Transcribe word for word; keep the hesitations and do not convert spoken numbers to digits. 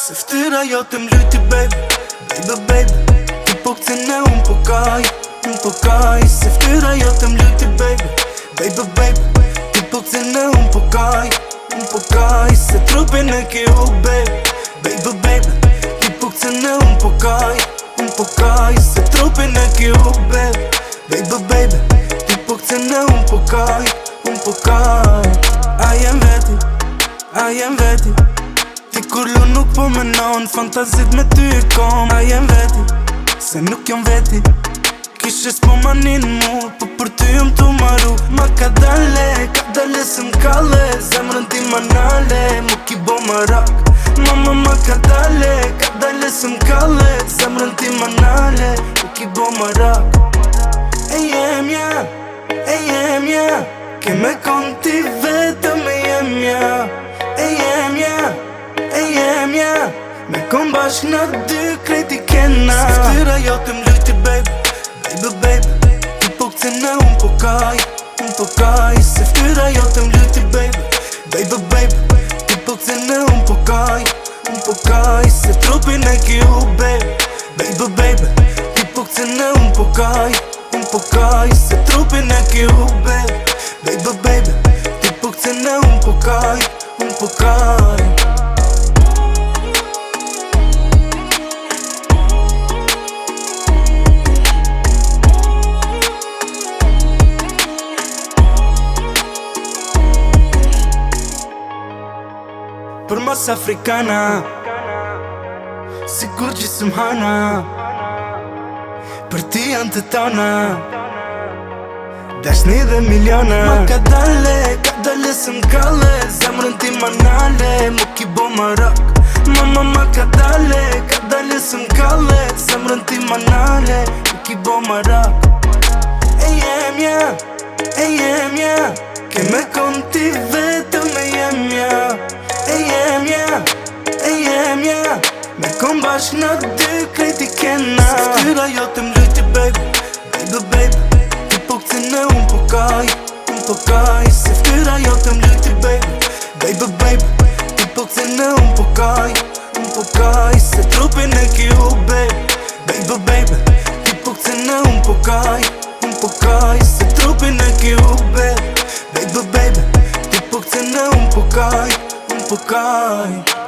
Se ftyra jo të mlyti baby, baby baby. Ti po këtëne unë po kaj, unë po kaj. Se ftyra jo të mlyti baby, baby baby. Ti po këtëne unë po kaj, unë po kaj. Se trupin e ki u baby, baby baby. Ti po këtëne unë po kaj, unë po kaj. Se trupin e ki u baby, baby baby. Ti po këtëne unë po kaj, unë po kaj. A jem veti, a jem veti. Ti kur lu nuk po menon, fantazit me ty i kom. A jem veti, se nuk jom veti. Kishe s'po manin mu, po për ty jom tu maru. Ma ka dale, ka dale së m'kalle. Zemrën ti manale, mu ki bo marak. Mama ma ka dale, ka dale së m'kalle. Zemrën ti manale, mu ki bo marak. E jem ja, e jem ja. Ke me kon ti vetëm e jem ja. E jem ja, e jem ja. Me kon bashk në dy krejt i kena. Se ftyra jo të mlyti baby, baby baby. Ti po këtëne unë po kaj, unë po kaj. Se ftyra jo të mlyti baby, baby baby. Ti po këtëne unë po kaj, unë po kaj. Se trupin e ki u baby, baby baby. Ti po këtëne unë po kaj, unë po kaj. Se trupin e ki u baby, baby baby. Ti po këtëne unë po kaj, unë po kaj. Për mas afrikana, sigur që së m'hana. Për ti janë të tana, dashni dhe miliona. Ma ka dale, ka dale së m'kalle. Zemrën ti manale, mu ki bo marak. Mama ma ka dale, ka dale së m'kalle. Zemrën ti manale, mu ki bo marak. E jem ja, e jem ja. Ke me kon ti vetëm e jem ja. E jem ja, e jem ja. Me kon bashk në dy krejt i kena. Se ftyra jo të mlyti baby, baby baby. Ti po këtëne unë po kaj, unë po kaj. Se ftyra jo të mlyti baby, baby baby. Ti po këtëne unë po kaj, unë po kaj. Se trupin e ki u baby, baby baby. Ti po këtëne unë po kaj, unë po kaj. Se trupin e ki u baby, baby baby. Ti po këtëne unë po kaj, unë po kaj.